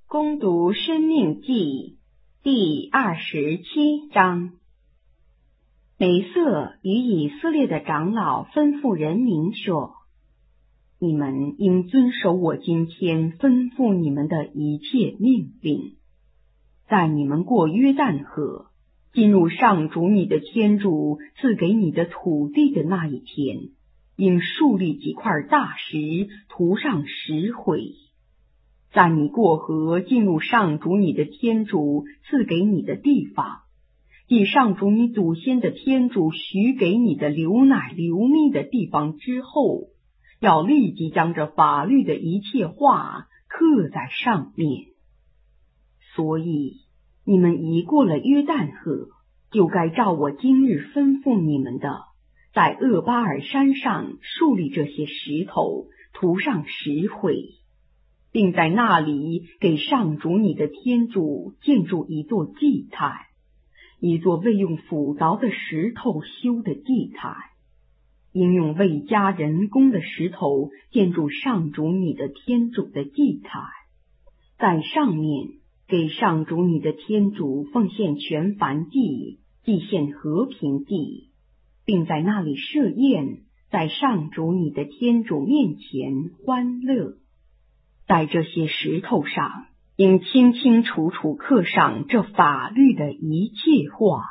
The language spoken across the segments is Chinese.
恭读申命记第27章。梅瑟与以色列的长老吩咐人民说：你们应遵守我今天吩咐你们的一切命令。在你们过约旦河，进入上主你的天主赐给你的土地的那一天，应竖立几块大石，涂上石灰。在你过河进入上主你的天主赐给你的地方，即上主你祖先的天主许给你的流奶流蜜的地方之后，要立即将这法律的一切话刻在上面。所以你们一过了约旦河，就该照我今日吩咐你们的，在厄巴尔山上竖立这些石头，涂上石灰，并在那里给上主你的天主建筑一座祭坛，一座未用斧凿的石头修的祭坛，应用未加人工的石头建筑上主你的天主的祭坛，在上面给上主你的天主奉献全燔祭，祭献和平祭，并在那里设宴，在上主你的天主面前欢乐。在这些石头上应清清楚楚刻上这法律的一切话。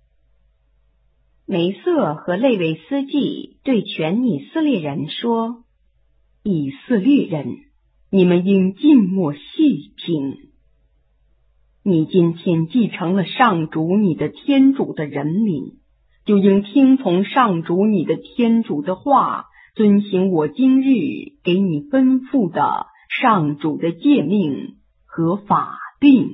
梅瑟和利未司祭对全以色列人说：以色列人，你们应静默细听。你今天继承了上主你的天主的人民，就应听从上主你的天主的话，遵行我今日给你吩咐的上主的诫命和法令。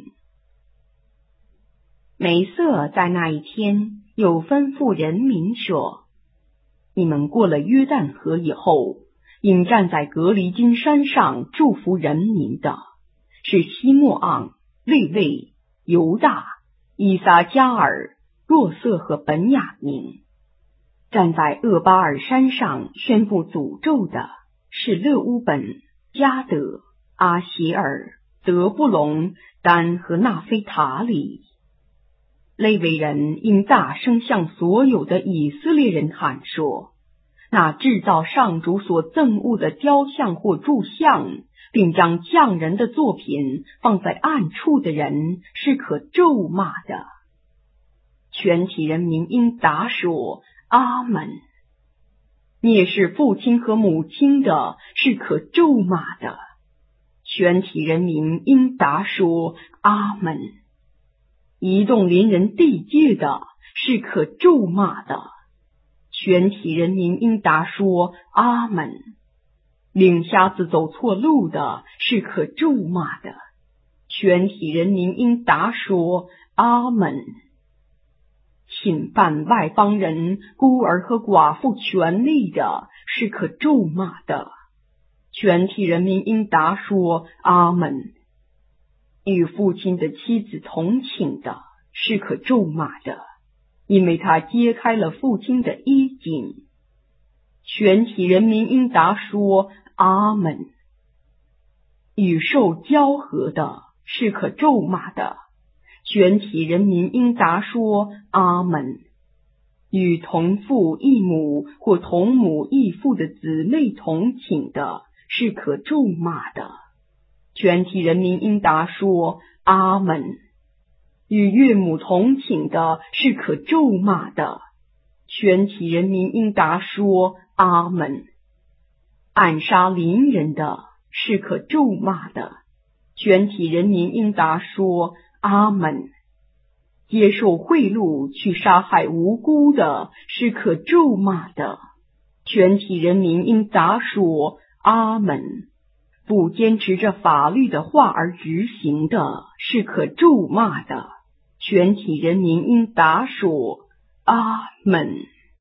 梅瑟在那一天又吩咐人民说：你们过了约旦河以后，应站在革黎金山上祝福人民的，是西莫昂、利未、犹大、以撒加尔、若瑟和本雅明。站在厄巴尔山上宣布诅咒的，是勒乌本、迦得、阿协尔、德布隆、丹和纳非塔里。利未人应大声向所有的以色列人喊说：那制造上主所憎恶的雕像或柱像，并将匠人的作品放在暗处的人，是可咒骂的。全体人民应答说：阿门。蔑视父亲和母亲的，是可咒骂的。全体人民应答说：阿门。移动邻人地界的，是可咒骂的。全体人民应答说：阿门。领瞎子走错路的，是可咒骂的。全体人民应答说：阿门。侵犯外邦人、孤儿和寡妇权利的，是可咒骂的。全体人民应答说：阿门。与父亲的妻子同寝的，是可咒骂的，因为他揭开了父亲的衣襟。全体人民应答说：阿门。与兽交合的，是可咒骂的。全体人民应答说：阿门。与同父异母或同母异父的姊妹同寝的，是可咒骂的。全体人民应答说：阿门。与岳母同寝的，是可咒骂的。全体人民应答说：阿门。暗杀邻人的，是可咒骂的。全体人民应答说：阿门。接受贿赂去杀害无辜的，是可咒骂的。全体人民应答说：阿门。不坚持着法律的话而执行的，是可咒骂的。全体人民应答说：阿门。